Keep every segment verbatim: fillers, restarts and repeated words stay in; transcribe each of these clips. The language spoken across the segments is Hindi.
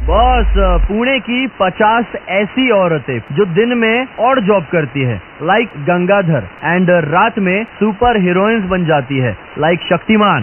बॉस, पुणे की पचास ऐसी औरतें जो दिन में और जॉब करती है लाइक गंगाधर एंड रात में सुपर हीरोइंस बन जाती है like Shaktimaan.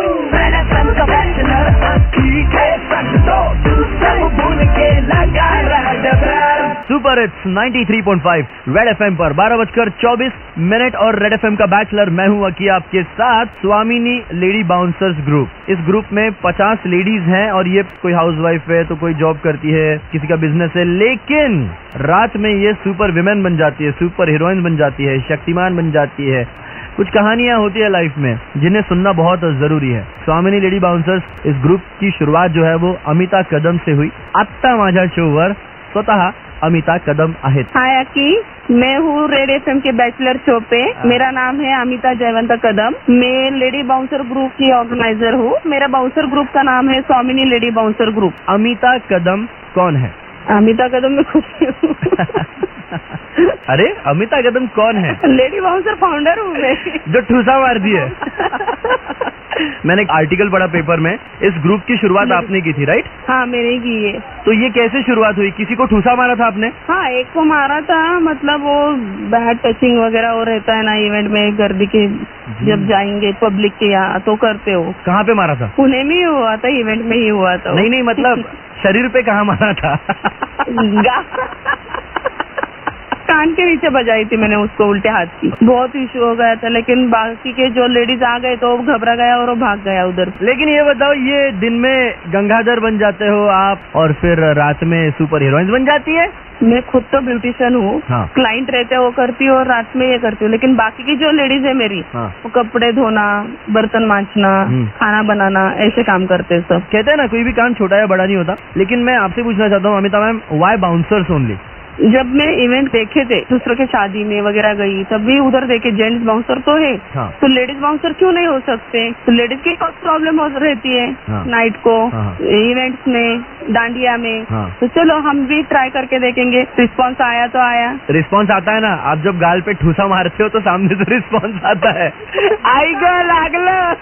Super hits ninety three point five Red FM पर बारह बजकर चौबीस मिनट और रेड एफएम का बैचलर मैं हूं अकी आपके साथ। स्वामिनी लेडी बाउंसर्स ग्रुप, इस ग्रुप में पचास लेडीज हैं और ये कोई हाउसवाइफ है तो कोई जॉब करती है, किसी का बिजनेस है, लेकिन रात में ये सुपर विमेन बन जाती है, सुपर हीरोइन बन जाती है, शक्तिमान बन जाती है। कुछ कहानियां होती है लाइफ में जिन्हें सुनना बहुत जरूरी है। स्वामिनी लेडी बाउंसर्स इस ग्रुप की शुरुआत जो है वो अमिता कदम से हुई। आत्ता माझ्या शोवर स्वतः अमिता कदम आहेत। हाय अकी, मैं हूँ रेड एफएम के बैचलर शो पे। मेरा नाम है अमिता जयवंत कदम। मैं लेडी बाउंसर ग्रुप की ऑर्गेनाइजर हूँ। मेरा बाउंसर ग्रुप का नाम है Swamini lady bouncer group. Amita Kadam कौन है? अमिता कदम मैं खुद हूँ। अरे अमिता कदम कौन है? लेडी बाउंसर फाउंडर हूँ मैं, जो ठूसा मार दी है। मैंने एक आर्टिकल पढ़ा पेपर में, इस ग्रुप की शुरुआत आपने की थी, राइट? हाँ, मैंने की है। तो ये कैसे शुरुआत हुई? किसी को ठूसा मारा था आपने? हाँ, एक को मारा था। मतलब वो बैड टचिंग वगैरह वो रहता है ना इवेंट में, गर्दी के जब जाएंगे पब्लिक के यहाँ तो करते हो। कहाँ पे मारा था? पुणे में ही हुआ था, इवेंट में ही हुआ था। नहीं नहीं, मतलब शरीर पे कहाँ मारा था? कान के नीचे बजाई थी मैंने उसको उल्टे हाथ की। बहुत इशू हो गया था, लेकिन बाकी के जो लेडीज आ गए तो वो घबरा गया और वो भाग गया उधर। लेकिन ये बताओ, ये दिन में गंगाधर बन जाते हो आप और फिर रात में सुपर हीरोइंस बन जाती है? मैं खुद तो ब्यूटिशियन हूँ। हाँ। क्लाइंट रहते हैं वो करती हूँ और रात में ये करती हूँ, लेकिन बाकी की जो लेडीज है मेरी, हाँ। वो कपड़े धोना, बर्तन मांजना, खाना बनाना, ऐसे काम करते हैं सब। कहते हैं ना कोई भी काम छोटा या बड़ा नहीं होता। लेकिन मैं आपसे पूछना चाहता हूँ Amita ma'am, why bouncers only? जब मैं इवेंट देखे थे दूसरों के शादी में वगैरह गई, तब भी उधर देखे जेंट्स बाउंसर तो है, हाँ। तो लेडीज बाउंसर क्यों नहीं हो सकते? तो लेडीज की प्रॉब्लम रहती है, हाँ। नाइट को, हाँ। इवेंट्स में, डांडिया में, हाँ। तो चलो हम भी ट्राई करके देखेंगे। रिस्पॉन्स आया तो आया। रिस्पॉन्स आता है ना, आप जब गाल पे ठूसा मारते हो तो सामने से रिस्पॉन्स आता है, आई ग लागलं।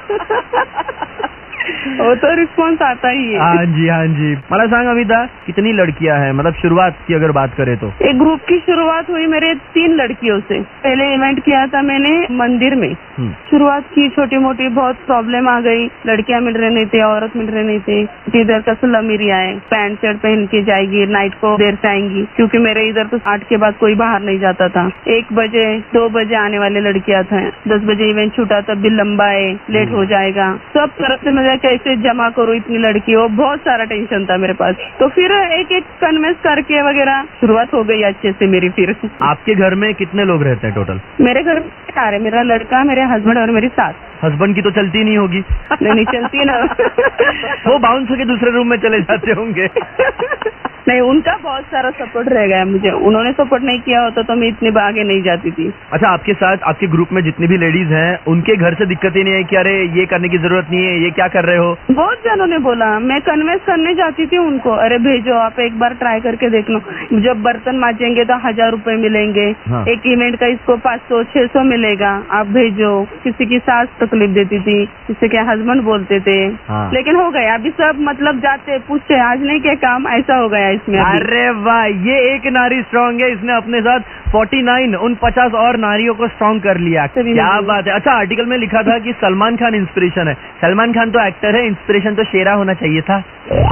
वो तो रिस्पॉन्स आता ही है। हाँ जी हाँ जी। मला सांग अमिता, कितनी लड़कियां हैं? मतलब शुरुआत की अगर बात करें तो एक ग्रुप की शुरुआत हुई मेरे तीन लड़कियों से। पहले इवेंट किया था मैंने मंदिर में, शुरुआत की छोटी मोटी, बहुत प्रॉब्लम आ गई। लड़कियां मिल रहे नहीं थे, औरत मिल रहे नहीं थे। इधर का सुलम एरिया है, पैंट शर्ट पहन के जाएगी, नाइट को देर से आएंगी, क्योंकि मेरे इधर तो आठ के बाद कोई बाहर नहीं जाता था। एक बजे दो बजे आने वाले लड़कियां थे। दस बजे इवेंट छूटा तब भी लंबा है, लेट हो जाएगा। सब तरफ से मैं कैसे जमा करूँ इतनी लड़कियों, बहुत सारा टेंशन था मेरे पास। तो फिर एक एक कन्विंस करके वगैरह शुरुआत हो गई अच्छे से मेरी। फिर आपके घर में कितने लोग रहते हैं टोटल? मेरे घर में चार है, मेरा लड़का, मेरे हस्बैंड और मेरी सास। हस्बैंड की तो चलती नहीं होगी? नहीं नहीं चलती ना। वो बाउंस होके दूसरे रूम में चले जाते होंगे। नहीं, उनका बहुत सारा सपोर्ट रह गया मुझे। उन्होंने सपोर्ट नहीं किया होता तो मैं इतने आगे नहीं जाती थी। अच्छा, आपके साथ आपके ग्रुप में जितनी भी लेडीज हैं, उनके घर से दिक्कत ही नहीं है कि अरे ये करने की जरूरत नहीं है, ये क्या कर रहे हो? बहुत जनों ने बोला। मैं कन्विंस करने जाती थी उनको, अरे भेजो, आप एक बार ट्राई करके देख लो। जब बर्तन मांजेंगे तो हजार रुपए मिलेंगे, हाँ। एक इवेंट का इसको पाँच सौ छह सौ मिलेगा, आप भेजो। किसी की सास तकलीफ देती थी, किसी के हस्बैंड बोलते थे, हाँ। लेकिन हो गया अभी सब, मतलब जाते पूछते आज नहीं क्या काम, ऐसा हो गया इसमें। अरे वाह, ये एक नारी स्ट्रांग है, इसने अपने साथ उनचास उन पचास और नारियों को स्ट्रांग कर लिया। क्या बात है। अच्छा, आर्टिकल में लिखा था कि सलमान खान इंस्पिरेशन है। सलमान खान तो एक्टर है, इंस्पिरेशन तो शेरा होना चाहिए था।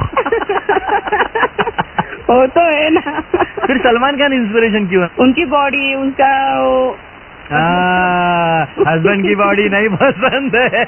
वो तो है ना। फिर सलमान खान इंस्पिरेशन क्यों है? उनकी बॉडी, उनका वो हस्बैंड की बॉडी नहीं पसंद है।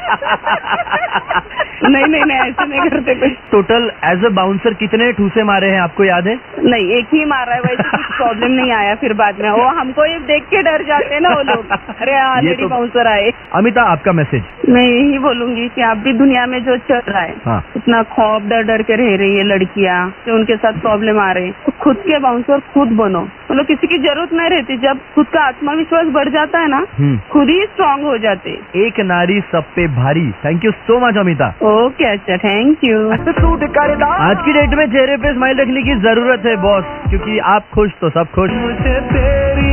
नहीं नहीं नहीं, ऐसे नहीं करते कोई। टोटल एज अ बाउंसर कितने ठूसे मारे हैं आपको याद है? नहीं, एक ही मारा है। वैसे कुछ प्रॉब्लम नहीं आया फिर बाद में। वो हमको ये देख के डर जाते हैं ना वो लोग, अरे ऑलरेडी तो बाउंसर आए। अमिता, आपका मैसेज? मैं यही बोलूंगी कि आप भी दुनिया में जो चल रहा है, हाँ। इतना खौफ डर डर के रह रही है लड़कियाँ, तो उनके साथ प्रॉब्लम आ रही है, तो खुद के बाउंसर खुद बनो। मतलब किसी की जरूरत नहीं रहती। जब खुद का आत्मविश्वास बढ़ जाता है ना, खुद ही स्ट्रांग हो जाते। एक नारी सब पे भारी। Thank you so much Amita. Okay, अच्छा, थैंक यू। आज की डेट में चेहरे पे स्माइल रखने की जरूरत है बॉस, क्योंकि आप खुश तो सब खुश। मुझे तेरी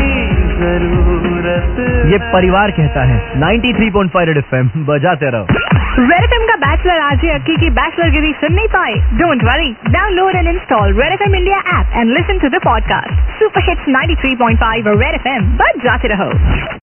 जरूरत ये परिवार कहता है। Ninety three point five Red FM बजाते रहो। रेड एफएम का बैचलर आरजे अक्की की बैचलर गिरी सुन नहीं पाए? Don't worry, download and install Red FM India app and listen to the podcast. Super hits ninety three point five Red FM, बच जाते रहो।